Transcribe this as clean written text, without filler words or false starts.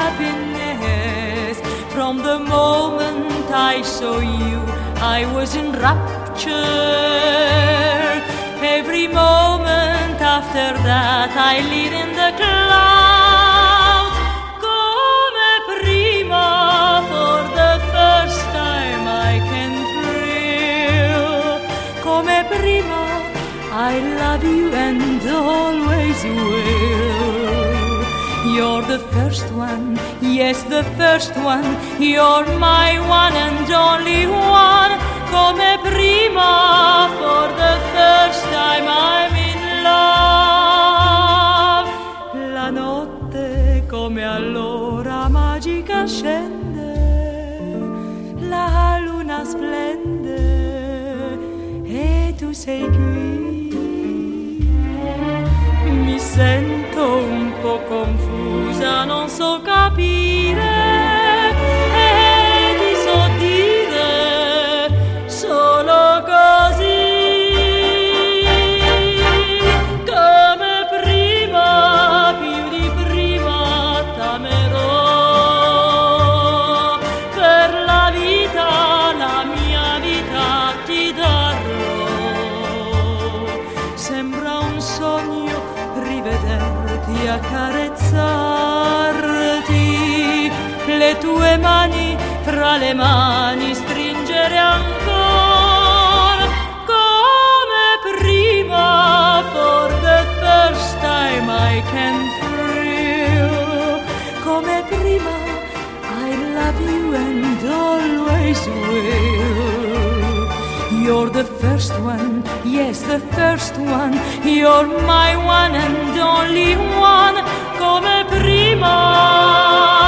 happiness. From the moment I saw you, I was enraptured. Every moment after that I lived in the clouds. Come prima, for the first time I can thrill. Come prima, I love you and always will. You're the first one, yes, the first one. You're my one and only one. Come prima, for the first time I'm in love. La notte come allora magica scende, la luna splende e tu sei qui. Mi sento un po' confusa, non so capire e ti so dire solo così. Come prima, più di prima t'amerò. Per la vita, la mia vita ti darò. Sembra un sogno rivederti, accarezzarti, le tue mani fra le mani stringere ancora. Come prima, for the first time I can thrill. Come prima, I love you and always will. You're the first one, yes, the first one. You're my one and only one. Come prima.